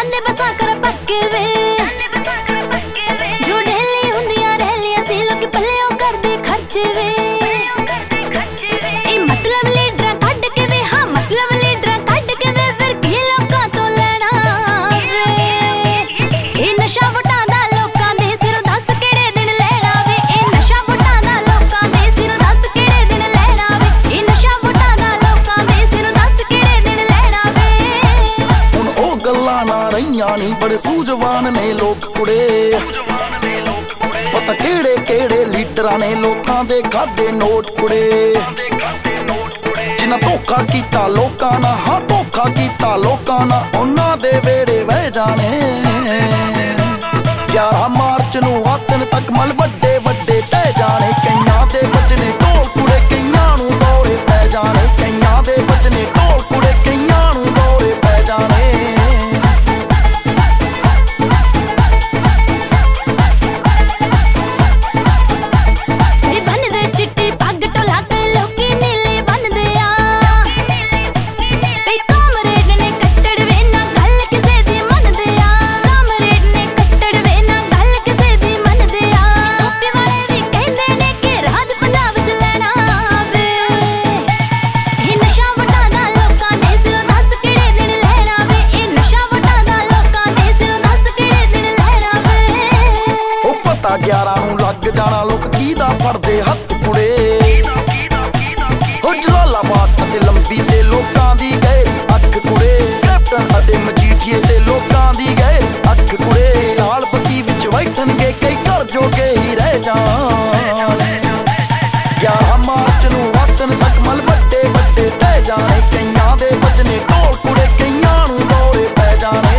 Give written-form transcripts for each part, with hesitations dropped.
ਜਾਂਦੇ ਬਸਾਂ ਕਰ ਪੱਕੇ ਵੇ ਜੋ ਢੇਲੀ ਹੁੰਦੀਆਂ ਰਹਿਲੀਆਂ ਸੀ ਲੋਕੀ ਪੱਲਿਓਂ ਕਰਦੇ ਖਰਚੇ ਵੇ ਇਹ ਮਤਲਬ ਲੀਡਰਾਂ ਕੱਢ ਕੇ ਵੇ ਹਾਂ ਮਤਲਬ ਲੀਡਰਾਂ ਕੱਢ ਕੇ ਵੇ ਫਿਰ ਕੀ ਲੋਕਾਂ ਤੋਂ ਲੈਣਾ ਵੇ ਇਹ ਨਸ਼ਾ ਵਟਾਂ ਦਾ ਲੋਕਾਂ ਦੇ ਸਿਰੋਂ ਦੱਸ ਕਿਹੜੇ ਦਿਨ ਲੈਣਾ ਵੇ ਇਹ ਨਸ਼ਾ ਵਟਾਂ ਦਾ ਲੋਕਾਂ ਦੇ ਸਿਰੋਂ ਦੱਸ ਕਿਹੜੇ ਦਿਨ ਲੈਣਾ ਵੇ ਇਹ ਨਸ਼ਾ ਵਟਾਂ ਦਾ ਲੋਕਾਂ ਦੇ ਸਿਰੋਂ ਦੱਸ ਕਿਹੜੇ ਦਿਨ ਲੈਣਾ ਵੇ ਹੁਣ ਉਹ ਗੱਲਾਂ ਨਾ ਰਹੀਆਂ ਨੀ ਬੜੇ ਸੂਝਵਾਨ ਨੇ ਲੋਕ ਕੁੜੇ ਪਤਾ ਕਿਹੜੇ ਕਿਹੜੇ ਲੀਡਰਾਂ ਨੇ ਲੋਕਾਂ ਦੇ ਖਾਦੇ ਨੋਟ ਕੁੜੇ ਜਿਨ੍ਹਾਂ ਧੋਖਾ ਕੀਤਾ ਲੋਕਾਂ ਨਾਲ ਹਾਂ ਧੋਖਾ ਕੀਤਾ ਲੋਕਾਂ ਨਾਲ ਉਹਨਾਂ ਦੇ ਵੇੜੇ ਵਹਿ ਜਾਣੇ 11 ਮਾਰਚ ਨੂੰ ਆਤਨ ਤੱਕ ਮਲ ਵੱਡੇ ਵੱਡੇ ਟਹਿ ਜਾਣੇ ਕਈਆਂ ਦੇ ਬਚਨੇ ਢੋਲ ਕੁੜੇ ਕਈਆਂ ਨੂੰ ਦੌਰੇ ਪੈ ਜਾਣੇ ਕਈਆਂ ਦੇ ਬਚਨੇ ਢੋਲ ਕੁੜੇ ਕਈਆਂ ਨੂੰ ਦੌਰੇ ਪੈ ਜਾਣੇ ਪਤਾ 11 ਨੂੰ ਲੱਗ ਜਾਣਾ ਲੋਕ ਕਿਹਦਾ ਫੜਦੇ ਹੱਥ ਕੁੜੇ ਹੋ ਜਲਾਲਾਬਾਦ ਅਤੇ ਲੰਬੀ ਤੇ ਲੋਕਾਂ ਦੀ ਗਹਿਰੀ ਅੱਖ ਕੁੜੇ ਕੈਪਟਨ ਅਤੇ ਮਜੀਠੀਏ ਤੇ ਲੋਕਾਂ ਦੀ ਗਹਿਰੀ ਅੱਖ ਕੁੜੇ ਲਾਲ ਬੱਤੀ ਵਿੱਚ ਬੈਠਣਗੇ ਕਈ ਘਰ ਜੋਗੇ ਹੀ ਰਹਿ ਜਾਣ 11 ਮਾਰਚ ਨੂੰ ਵਤਨ ਤੱਕ ਮਲ ਵੱਡੇ ਵੱਡੇ ਟਹਿ ਜਾਣੇ ਕਈਆਂ ਦੇ ਬਚਨੇ ਢੋਲ ਕੁੜੇ ਕਈਆਂ ਨੂੰ ਦੌਰੇ ਪੈ ਜਾਣੇ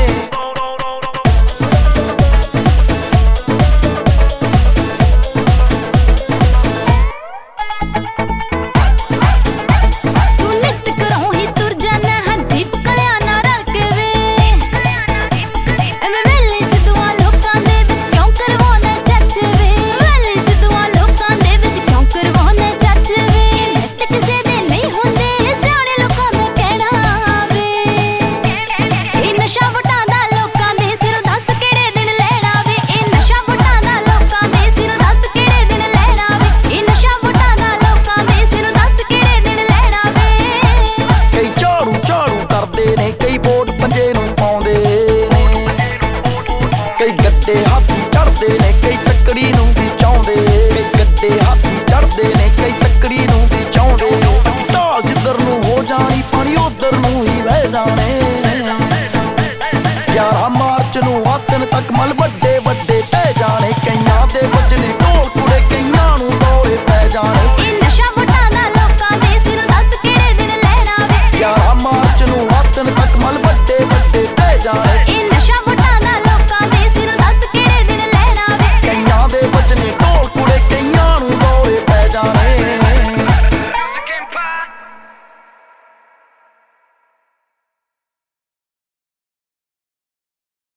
ਕਈ ਵੋਟ ਪੰਜੇ ਨੂੰ ਪਾਉਂਦੇ ਨੇ ਕਈ ਗੱਡੇ ਹਾਥੀ ਚੜਦੇ ਨੇ ਕਈ ਤੱਕੜੀ ਨੂੰ ਵੀ ਚਾਹੁੰਦੇ ਕਈ ਗੱਡੇ ਹਾਥੀ ਚੜਦੇ ਨੇ ਕਈ ਤੱਕੜੀ ਨੂੰ ਵੀ ਚਾਹੁੰਦੇ ਢਾਲ ਜਿੱਧਰ ਨੂੰ ਹੋ ਜਾਣੀ